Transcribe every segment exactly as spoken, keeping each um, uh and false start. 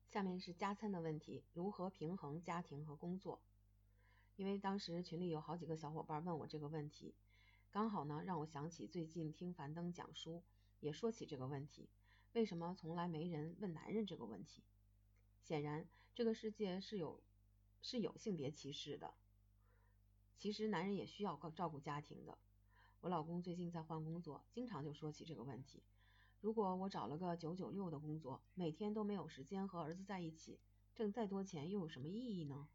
下面是加餐的问题，如何平衡家庭和工作？因为当时群里有好几个小伙伴问我这个问题，刚好呢让我想起最近听樊登讲书，也说起这个问题，为什么从来没人问男人这个问题？显然这个世界是有是有性别歧视的，其实男人也需要照顾家庭的。我老公最近在换工作，经常就说起这个问题。如果我找了个九九六的工作，每天都没有时间和儿子在一起，挣再多钱又有什么意义呢？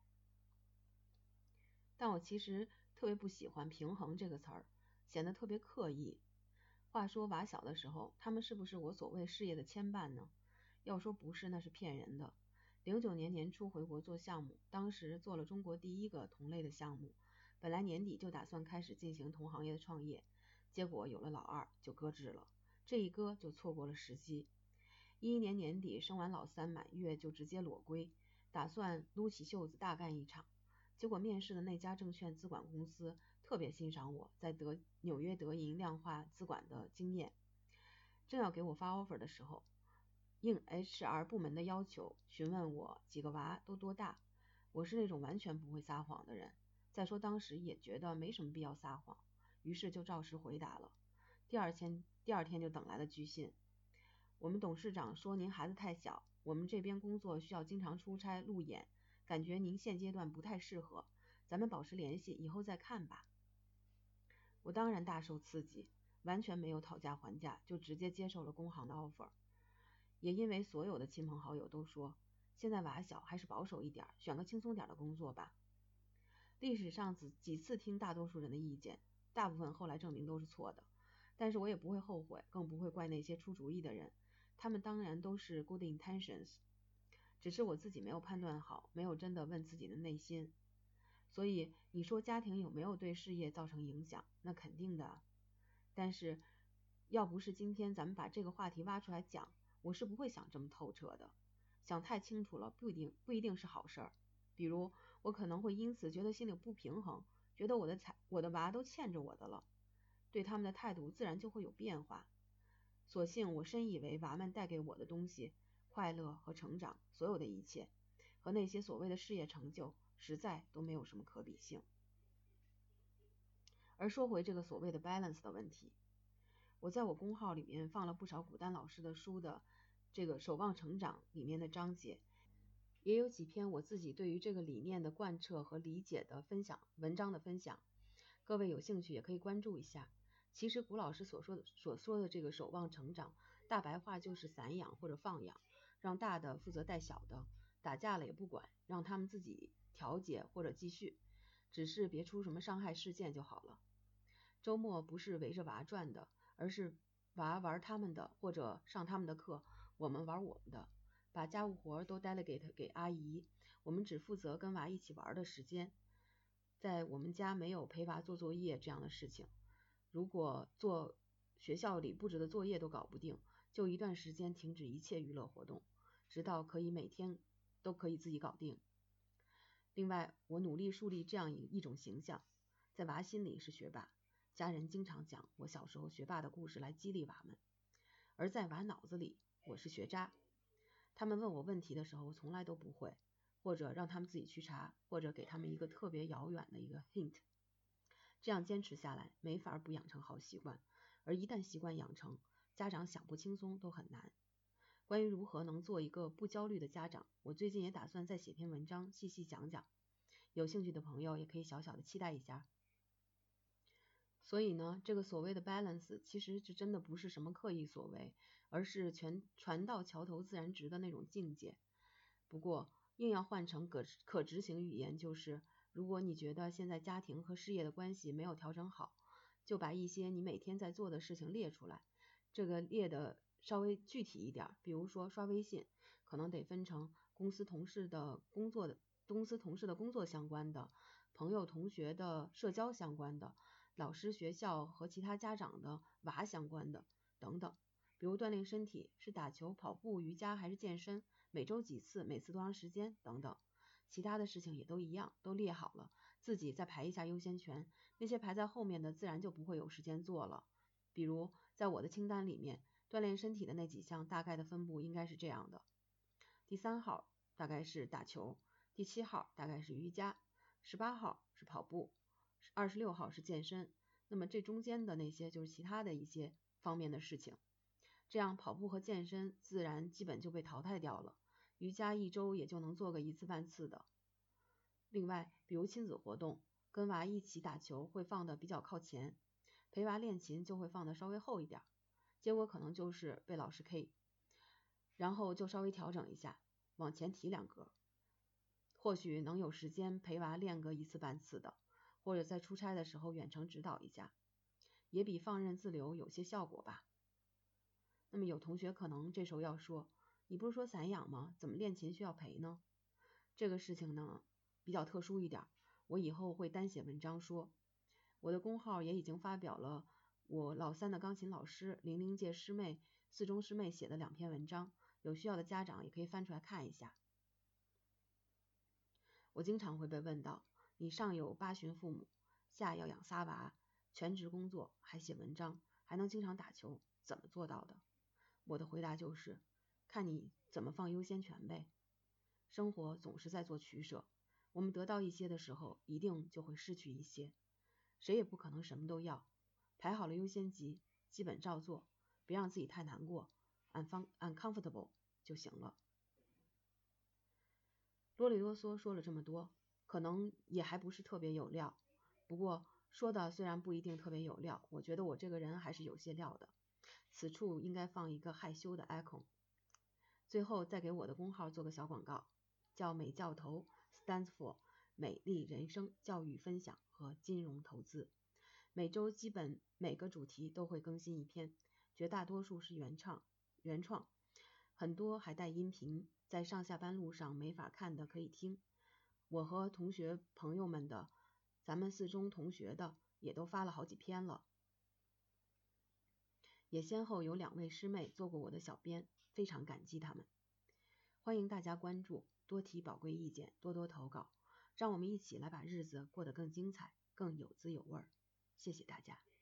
但我其实特别不喜欢平衡这个词儿，显得特别刻意。话说娃小的时候，他们是不是我所谓事业的牵绊呢？要说不是，那是骗人的。零九年年初回国做项目，当时做了中国第一个同类的项目，本来年底就打算开始进行同行业的创业，结果有了老二就搁置了，这一搁就错过了时机。一一年年底生完老三满月就直接裸归，打算撸起袖子大干一场。结果面试的那家证券资管公司特别欣赏我在德纽约德银量化资管的经验，正要给我发 offer 的时候，应 H R 部门的要求询问我几个娃都多大。我是那种完全不会撒谎的人，再说当时也觉得没什么必要撒谎，于是就照实回答了。第二天第二天就等来了拒信，我们董事长说您孩子太小，我们这边工作需要经常出差路演，感觉您现阶段不太适合，咱们保持联系，以后再看吧。我当然大受刺激，完全没有讨价还价，就直接接受了工行的 offer。也因为所有的亲朋好友都说，现在娃小还是保守一点，选个轻松点的工作吧。历史上几几次听大多数人的意见，大部分后来证明都是错的，但是我也不会后悔，更不会怪那些出主意的人，他们当然都是 good intentions， 只是我自己没有判断好，没有真的问自己的内心。所以你说家庭有没有对事业造成影响？那肯定的。但是要不是今天咱们把这个话题挖出来讲，我是不会想这么透彻的。想太清楚了不一定不一定是好事儿。比如我可能会因此觉得心里不平衡，觉得我的财我的娃都欠着我的了，对他们的态度自然就会有变化。所幸我深以为娃们带给我的东西，快乐和成长，所有的一切和那些所谓的事业成就实在都没有什么可比性。而说回这个所谓的 balance 的问题，我在我公号里面放了不少古丹老师的书的这个守望成长里面的章节，也有几篇我自己对于这个理念的贯彻和理解的分享文章的分享，各位有兴趣也可以关注一下。其实古老师所说的所说的这个守望成长，大白话就是散养或者放养，让大的负责带小的，打架了也不管，让他们自己调解或者继续，只是别出什么伤害事件就好了。周末不是围着娃转的，而是娃玩他们的或者上他们的课，我们玩我们的，把家务活都 delegate 给阿姨，我们只负责跟娃一起玩的时间。在我们家没有陪娃做作业这样的事情，如果做学校里布置的作业都搞不定，就一段时间停止一切娱乐活动，直到可以每天都可以自己搞定。另外，我努力树立这样一种形象，在娃心里是学霸，家人经常讲我小时候学霸的故事来激励娃们，而在娃脑子里我是学渣。他们问我问题的时候从来都不会，或者让他们自己去查，或者给他们一个特别遥远的一个 hint。 这样坚持下来没法不养成好习惯，而一旦习惯养成，家长想不轻松都很难。关于如何能做一个不焦虑的家长，我最近也打算再写篇文章细细讲讲，有兴趣的朋友也可以小小的期待一下。所以呢，这个所谓的 balance 其实这真的不是什么刻意所为，而是全船到桥头自然直的那种境界。不过硬要换成可可执行语言，就是如果你觉得现在家庭和事业的关系没有调整好，就把一些你每天在做的事情列出来，这个列的稍微具体一点，比如说刷微信，可能得分成公司同事的工作的公司同事的工作相关的，朋友同学的社交相关的，老师学校和其他家长的娃相关的等等。比如锻炼身体是打球、跑步、瑜伽还是健身，每周几次，每次多长时间等等。其他的事情也都一样，都列好了，自己再排一下优先权，那些排在后面的自然就不会有时间做了。比如在我的清单里面，锻炼身体的那几项大概的分布应该是这样的： 第三号大概是打球，第七号大概是瑜伽，十八号是跑步，二十六号是健身。那么这中间的那些就是其他的一些方面的事情。这样跑步和健身自然基本就被淘汰掉了，瑜伽一周也就能做个一次半次的。另外，比如亲子活动，跟娃一起打球会放的比较靠前，陪娃练琴就会放的稍微后一点，结果可能就是被老师 K， 然后就稍微调整一下，往前提两格，或许能有时间陪娃练个一次半次的，或者在出差的时候远程指导一下，也比放任自流有些效果吧。那么有同学可能这时候要说，你不是说散养吗？怎么练琴需要陪呢？这个事情呢比较特殊一点，我以后会单写文章说。我的公号也已经发表了我老三的钢琴老师、零零届师妹、四中师妹写的两篇文章，有需要的家长也可以翻出来看一下。我经常会被问到，你上有八旬父母，下要养仨娃，全职工作，还写文章，还能经常打球，怎么做到的？我的回答就是，看你怎么放优先权呗。生活总是在做取舍，我们得到一些的时候，一定就会失去一些，谁也不可能什么都要。排好了优先级，基本照做，别让自己太难过 uncomfortable 就行了。啰里啰嗦说了这么多，可能也还不是特别有料，不过说的虽然不一定特别有料，我觉得我这个人还是有些料的。此处应该放一个害羞的 icon。 最后再给我的公号做个小广告，叫美教头 stands for 美丽人生教育分享和金融投资。每周基本每个主题都会更新一篇，绝大多数是原创原创很多还带音频，在上下班路上没法看的可以听。我和同学朋友们的，咱们四中同学的也都发了好几篇了，也先后有两位师妹做过我的小编，非常感激他们。欢迎大家关注，多提宝贵意见，多多投稿，让我们一起来把日子过得更精彩，更有滋有味。谢谢大家。